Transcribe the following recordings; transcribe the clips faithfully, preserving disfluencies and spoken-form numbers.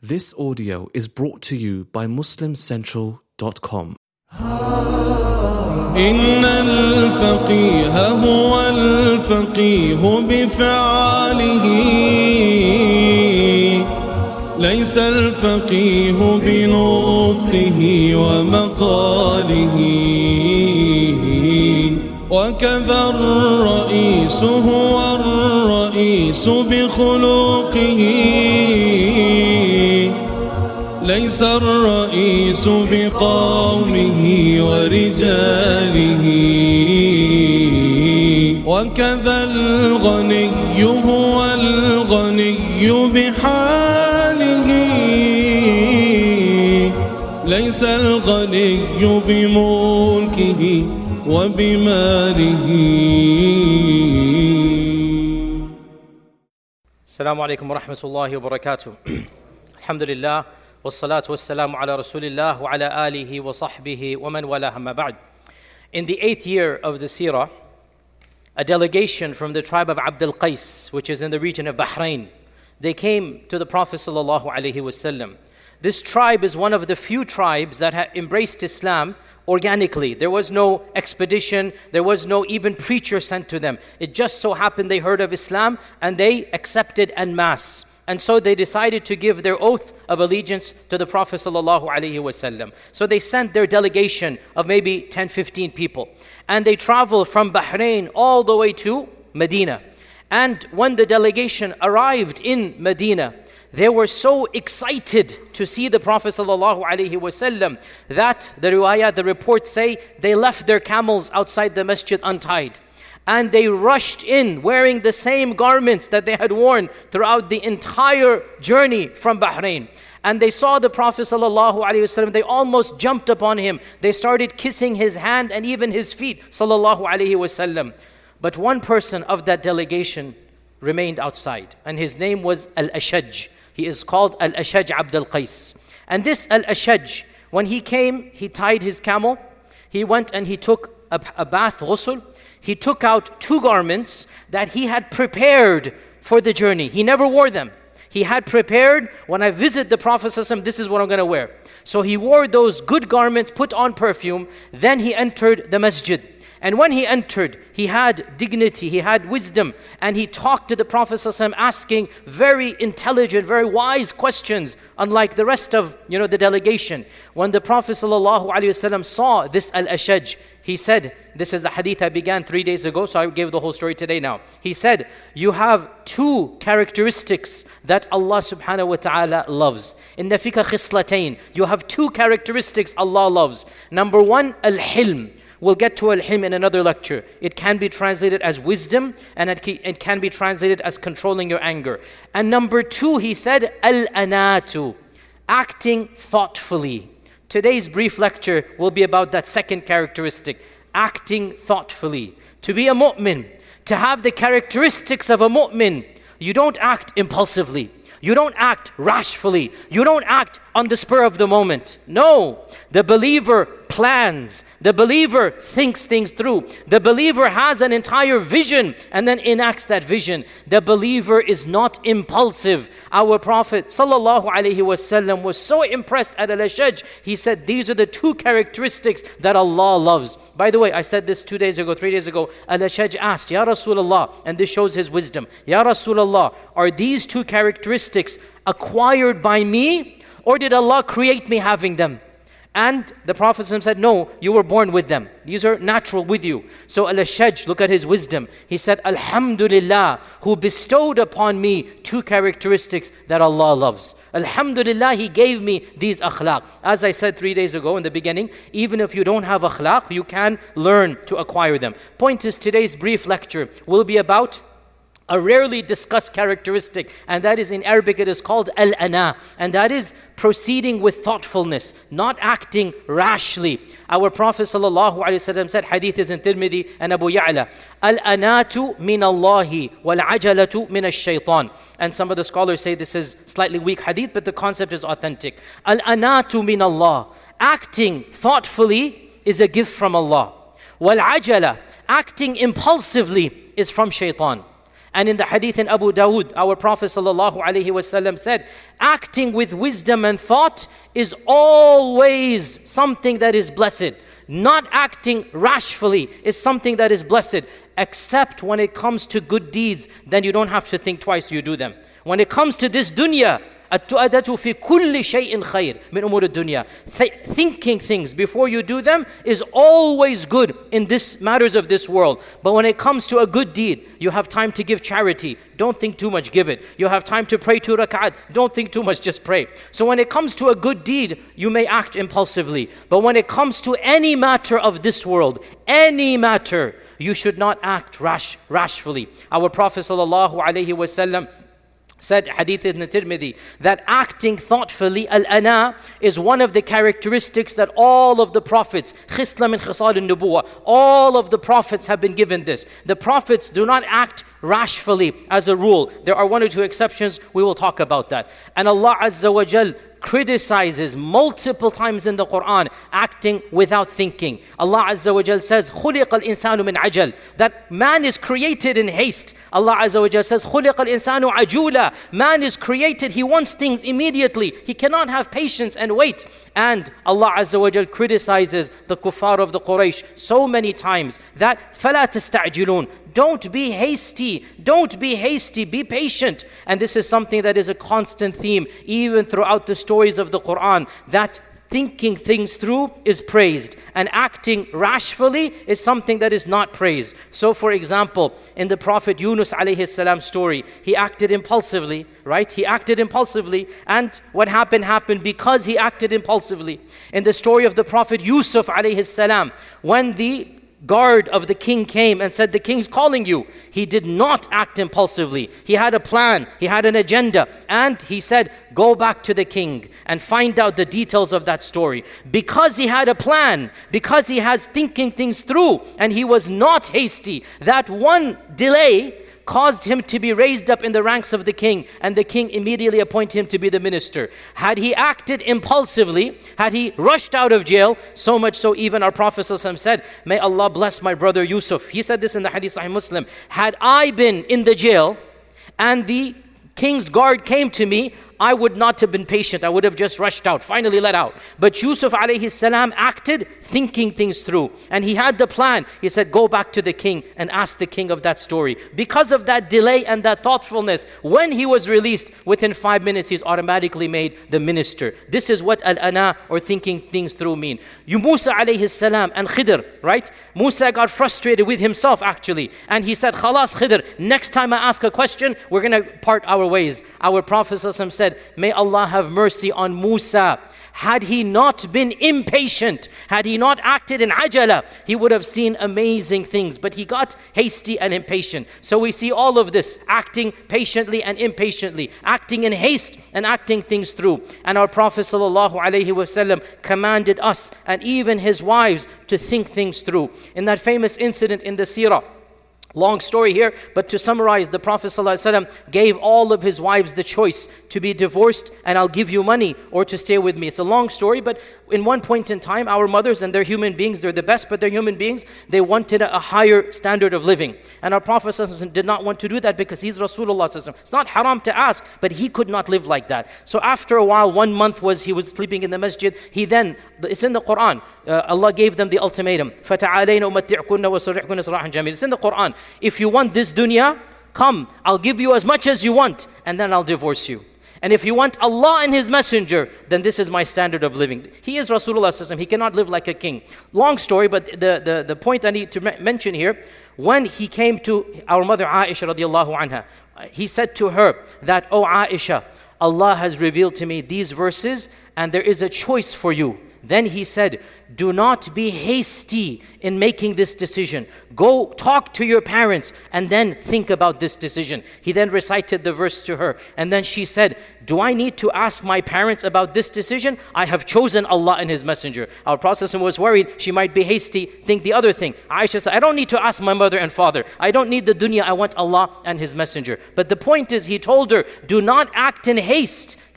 This audio is brought to you by muslim central dot com. إن الفقيه هو الفقيه بفعاله ليس الفقيه بنطقه ومقاله وكذا الرئيس هو الرئيس بخلقه ليس الرئيس بقومه ورجاله وكذا الغني هو الغني بحاله ليس الغني بملكه وبماله. السلام عليكم ورحمة الله وبركاته. الحمد لله والصلاة والسلام على رسول الله وعلى آله وصحبه ومن والاه أما بعد. In the eighth year of the Seerah, a delegation from the tribe of Abd al-Qais, which is in the region of Bahrain, they came to the Prophet sallallahu alaihi wasallam. This tribe is one of the few tribes that had embraced Islam organically. There was no expedition, there was no even preacher sent to them. It just so happened they heard of Islam and they accepted en masse. And so they decided to give their oath of allegiance to the Prophet sallallahu alaihi wasallam. So they sent their delegation of maybe ten, fifteen people. And they traveled from Bahrain all the way to Medina. And when the delegation arrived in Medina, they were so excited to see the Prophet sallallahu alaihi wasallam that the riwayat, the reports say, they left their camels outside the masjid untied. And they rushed in wearing the same garments that they had worn throughout the entire journey from Bahrain. And they saw the Prophet sallallahu alaihi wasallam. They almost jumped upon him. They started kissing his hand and even his feet sallallahu alaihi wasallam. But one person of that delegation remained outside, and his name was Al-Ashaj. He is called Al-Ashaj Abd al-Qais. And this Al-Ashaj, when he came, he tied his camel. He went and he took a, a bath, ghusl. He took out two garments that he had prepared for the journey. He never wore them. He had prepared, when I visit the Prophet ﷺ, this is what I'm going to wear. So he wore those good garments, put on perfume, then he entered the masjid. And when he entered, he had dignity, he had wisdom, and he talked to the Prophet ﷺ asking very intelligent, very wise questions, unlike the rest of you know the delegation. When the Prophet ﷺ saw this Al-Ashaj, he said, this is the hadith I began three days ago, so I gave the whole story today now. He said, you have two characteristics that Allah subhanahu wa ta'ala loves. Inna fika khislatayn. You have two characteristics Allah loves. Number one, al-hilm. We'll get to al-hilm in another lecture. It can be translated as wisdom, and it can be translated as controlling your anger. And number two, he said, al-anatu, acting thoughtfully. Today's brief lecture will be about that second characteristic, acting thoughtfully. To be a mu'min, to have the characteristics of a mu'min, you don't act impulsively. You don't act rashfully. You don't act on the spur of the moment. No, the believer plans. The believer thinks things through. The believer has an entire vision and then enacts that vision. The believer is not impulsive. Our Prophet sallallahu alaihi wasallam was so impressed at Al-Ashaj. He said, these are the two characteristics that Allah loves. By the way, I said this two days ago, three days ago. Al-Ashaj asked, Ya Rasulullah, and this shows his wisdom. Ya Rasulullah, are these two characteristics acquired by me, or did Allah create me having them? And the Prophet said, no, you were born with them. These are natural with you. So Al-Ashaj, look at his wisdom. He said, Alhamdulillah, who bestowed upon me two characteristics that Allah loves. Alhamdulillah, He gave me these akhlaq. As I said three days ago in the beginning, even if you don't have akhlaq, you can learn to acquire them. Point is, today's brief lecture will be about a rarely discussed characteristic, and that is, in Arabic it is called al-ana, and that is proceeding with thoughtfulness, not acting rashly. Our Prophet ﷺ said, hadith is in Tirmidhi and Abu Ya'la, al-anatu min Allahi wal-ajalatu min ash-shaytan. And some of the scholars say this is slightly weak hadith, but the concept is authentic. Al-anatu min Allah, acting thoughtfully is a gift from Allah. Wal-ajala, acting impulsively is from shaitan. And in the hadith in Abu Dawood, our Prophet sallallahu alaihi wasallam said, acting with wisdom and thought is always something that is blessed. Not acting rashly is something that is blessed, except when it comes to good deeds, then you don't have to think twice, you do them. When it comes to this dunya, التؤدة في كل شيء خير من أمور الدنيا. Thinking things before you do them is always good in this matters of this world. But when it comes to a good deed, you have time to give charity. Don't think too much, give it. You have time to pray two rak'at. Don't think too much, just pray. So when it comes to a good deed, you may act impulsively. But when it comes to any matter of this world, any matter, you should not act rash, rashfully. Our Prophet sallallahu alaihi wasallam said, hadith ibn Tirmidhi, that acting thoughtfully, al-ana, is one of the characteristics that all of the prophets, khisla min khisal al-nubuwah, all of the prophets have been given this. The prophets do not act rashfully as a rule. There are one or two exceptions, we will talk about that. And Allah Azza wa Jal criticizes multiple times in the Quran acting without thinking. Allah Azza wa Jal says, خُلِقَ الْإِنسَانُ مِنْ عَجَلٍ, that man is created in haste. Allah Azza wa Jal says, خُلِقَ الْإِنسَانُ عَجُولًا, man is created, he wants things immediately. He cannot have patience and wait. And Allah Azza wa Jal criticizes the kuffar of the Quraysh so many times that فَلَا تَسْتَعْجِلُونَ, don't be hasty, don't be hasty, be patient. And this is something that is a constant theme even throughout the stories of the Quran, that thinking things through is praised and acting rashfully is something that is not praised. So for example, in the Prophet Yunus alayhi salam story, he acted impulsively, right? He acted impulsively, and what happened happened because he acted impulsively. In the story of the Prophet Yusuf alayhi salam, when the guard of the king came and said, the king's calling you, he did not act impulsively. He had a plan, he had an agenda, and he said, go back to the king and find out the details of that story. Because he had a plan, because he has thinking things through, and he was not hasty, that one delay caused him to be raised up in the ranks of the king, and the king immediately appointed him to be the minister. Had he acted impulsively, had he rushed out of jail, so much so even our Prophet ﷺ said, may Allah bless my brother Yusuf. He said this in the hadith Sahih Muslim, had I been in the jail and the king's guard came to me, I would not have been patient. I would have just rushed out, finally let out. But Yusuf alayhi salam acted thinking things through. And he had the plan. He said, go back to the king and ask the king of that story. Because of that delay and that thoughtfulness, when he was released, within five minutes, he's automatically made the minister. This is what al-ana, or thinking things through, mean. You Musa alayhi salam and Khidr, right? Musa got frustrated with himself actually. And he said, khalas Khidr, next time I ask a question, we're going to part our ways. Our Prophet ﷺ said, may Allah have mercy on Musa. Had he not been impatient, had he not acted in ajala, he would have seen amazing things. But he got hasty and impatient. So we see all of this, acting patiently and impatiently, acting in haste and acting things through. And our Prophet ﷺ commanded us and even his wives to think things through. In that famous incident in the seerah, long story here, but to summarize, the Prophet ﷺ gave all of his wives the choice to be divorced and I'll give you money, or to stay with me. It's a long story, but in one point in time, our mothers, and they're human beings, they're the best, but they're human beings, they wanted a, a higher standard of living. And our Prophet ﷺ did not want to do that because he's Rasulullah ﷺ. It's not haram to ask, but he could not live like that. So after a while, one month was he was sleeping in the masjid, he then, it's in the Quran, uh, Allah gave them the ultimatum, فَتَعَالَيْنَ أُمَتِّعْكُنَّ وَسُرِّحْكُنَّ سَرَاحًا جَمِيلًا. It's in the Quran. If you want this dunya, come, I'll give you as much as you want, and then I'll divorce you. And if you want Allah and His Messenger, then this is my standard of living. He is Rasulullah sallallahu alaihi wasallam. He cannot live like a king. Long story, but the, the, the point I need to mention here, when he came to our mother Aisha radiallahu anha, he said to her that, oh Aisha, Allah has revealed to me these verses, and there is a choice for you. Then he said, do not be hasty in making this decision. Go talk to your parents and then think about this decision. He then recited the verse to her. And then she said, do I need to ask my parents about this decision? I have chosen Allah and His Messenger. Our Prophet was worried she might be hasty, think the other thing. Aisha said, I don't need to ask my mother and father. I don't need the dunya. I want Allah and His Messenger. But the point is, he told her, do not act in haste.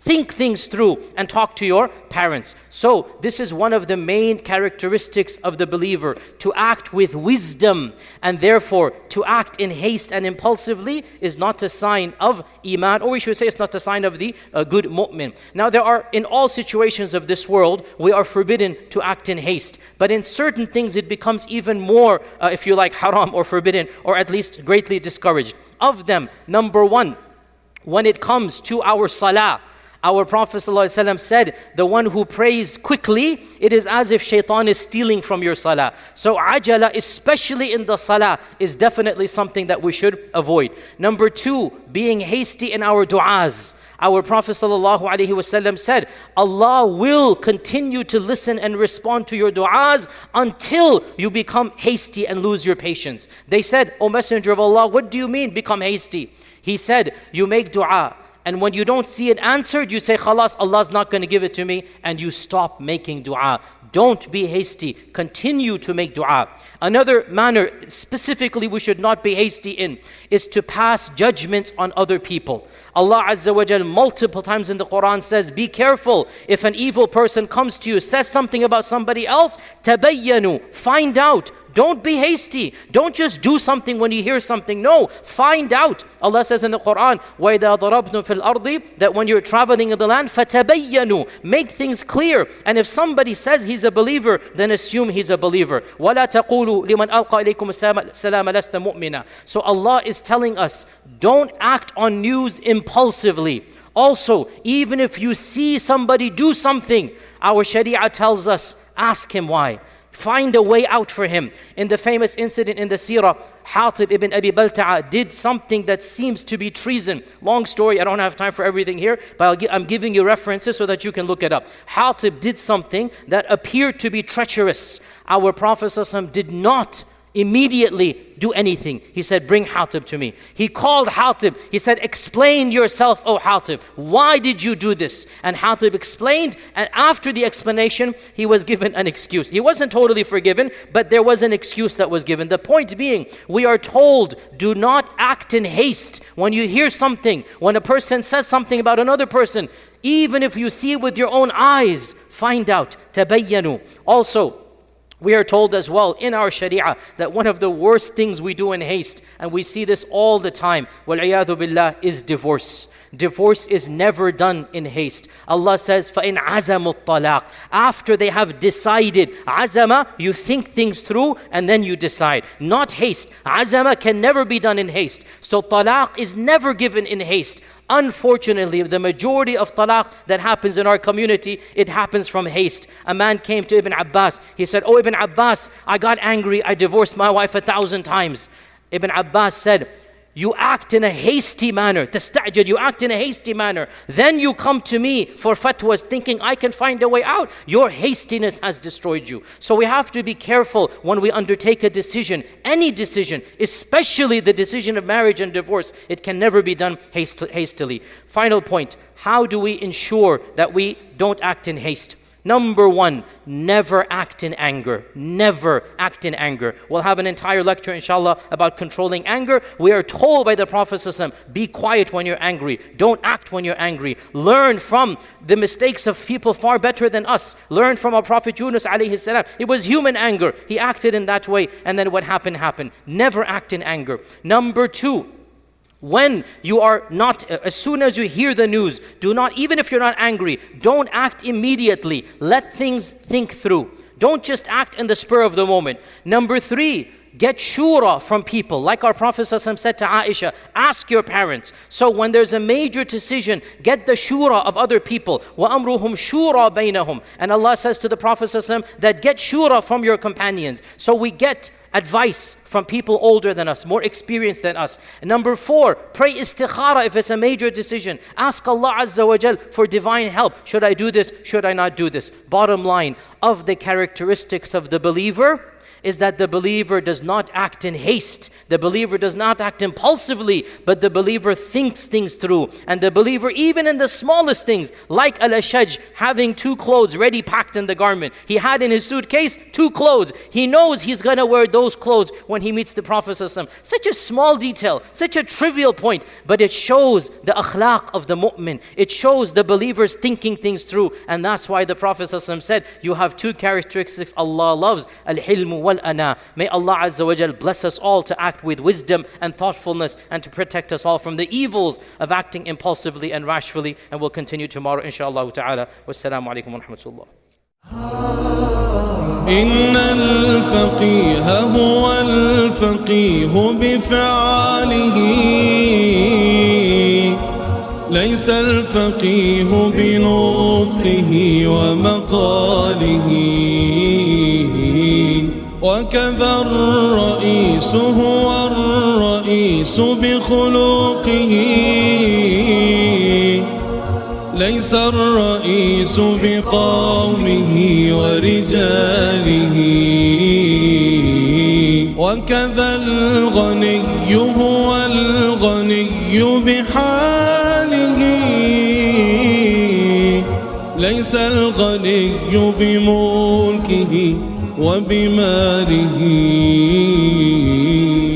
Think things through and talk to your parents. So this is one of the main characteristics of the believer, to act with wisdom, and therefore to act in haste and impulsively is not a sign of iman, or we should say it's not a sign of the uh, good mu'min. Now there are, in all situations of this world, we are forbidden to act in haste. But in certain things it becomes even more, uh, if you like, haram or forbidden, or at least greatly discouraged. Of them, number one, when it comes to our salah, our Prophet ﷺ said, the one who prays quickly, it is as if shaitan is stealing from your salah. So ajala, especially in the salah, is definitely something that we should avoid. Number two, being hasty in our du'as. Our Prophet ﷺ said, Allah will continue to listen and respond to your du'as until you become hasty and lose your patience. They said, O Messenger of Allah, what do you mean become hasty? He said, you make du'a, and when you don't see it answered, you say, khalas, Allah's not going to give it to me, and you stop making dua. Don't be hasty. Continue to make dua. Another manner, specifically we should not be hasty in, is to pass judgments on other people. Allah Azza wa Jal multiple times in the Quran says, be careful. If an evil person comes to you, says something about somebody else, tabayyanu, find out. Don't be hasty. Don't just do something when you hear something. No, find out. Allah says in the Quran, وَإِذَا ضَرَبْتُمْ فِي الْأَرْضِ, that when you're traveling in the land, فَتَبَيَّنُوا, make things clear. And if somebody says he's a believer, then assume he's a believer. وَلَا تَقُولُوا لِمَنْ أَلْقَى إِلَيْكُمُ السَّلَامَ لَسْتَ مُؤْمِنًا. So Allah is telling us, don't act on news impulsively. Also, even if you see somebody do something, our Sharia tells us, ask him why. Find a way out for him. In the famous incident in the seerah, Hatib ibn Abi Balta'a did something that seems to be treason. Long story, I don't have time for everything here, but I'll gi- I'm giving you references so that you can look it up. Hatib did something that appeared to be treacherous. Our Prophet ﷺ did not immediately do anything. He said, bring Hatib to me. He called Hatib. He said, explain yourself, O Hatib. Why did you do this? And Hatib explained, and after the explanation, he was given an excuse. He wasn't totally forgiven, but there was an excuse that was given. The point being, we are told, do not act in haste. When you hear something, when a person says something about another person, even if you see it with your own eyes, find out. Tabayyanu. Also, we are told as well in our Sharia that one of the worst things we do in haste, and we see this all the time, وَالْعِيَاذُ بِاللَّهِ, is divorce. Divorce is never done in haste. Allah says, فَإِنْ عَزَمُوا الطَّلَاقِ, after they have decided. Azama, you think things through and then you decide. Not haste. Azama can never be done in haste. So talaq is never given in haste. Unfortunately, the majority of talaq that happens in our community, it happens from haste. A man came to Ibn Abbas. He said, oh Ibn Abbas, I got angry. I divorced my wife a thousand times. Ibn Abbas said, you act in a hasty manner. Tastajid, you act in a hasty manner. Then you come to me for fatwas thinking I can find a way out. Your hastiness has destroyed you. So we have to be careful when we undertake a decision, any decision, especially the decision of marriage and divorce. It can never be done hast- hastily. Final point, how do we ensure that we don't act in haste? Number one, never act in anger. Never act in anger. We'll have an entire lecture, inshallah, about controlling anger. We are told by the Prophet ﷺ, be quiet when you're angry. Don't act when you're angry. Learn from the mistakes of people far better than us. Learn from our Prophet Yunus alayhi salam. It was human anger. He acted in that way, and then what happened, happened. Never act in anger. Number two, when you are not, as soon as you hear the news, do not, even if you're not angry, don't act immediately. Let things think through. Don't just act in the spur of the moment. Number three, get shura from people. Like our Prophet ﷺ said to Aisha, ask your parents. So when there's a major decision, get the shura of other people. وَأَمْرُهُمْ شُورَى بَيْنَهُمْ. And Allah says to the Prophet ﷺ that get shura from your companions. So we get advice from people older than us, more experienced than us. And number four, pray istikhara if it's a major decision. Ask Allah Azza wa Jal for divine help. Should I do this? Should I not do this? Bottom line, of the characteristics of the believer is that the believer does not act in haste. The believer does not act impulsively, but the believer thinks things through. And the believer, even in the smallest things, like Al-Ashaj having two clothes ready packed in the garment. He had in his suitcase two clothes. He knows he's going to wear those clothes when he meets the Prophet ﷺ. Such a small detail, such a trivial point, but it shows the akhlaq of the mu'min. It shows the believers thinking things through. And that's why the Prophet ﷺ said, you have two characteristics Allah loves, al-hilmu wal-ana. May Allah Azza wa Jal bless us all to act with wisdom and thoughtfulness and to protect us all from the evils of acting impulsively and rashfully. And we'll continue tomorrow, inshallah ta'ala. Wassalamu alaikum wa rahmatullah. إن الفقيه هو الفقيه بفعاله ليس الفقيه بنطقه ومقاله وكذا الرئيس هو الرئيس بخلقه ليس الرئيس بقومه ورجاله وكذا الغني هو الغني بحاله ليس الغني بملكه وبماله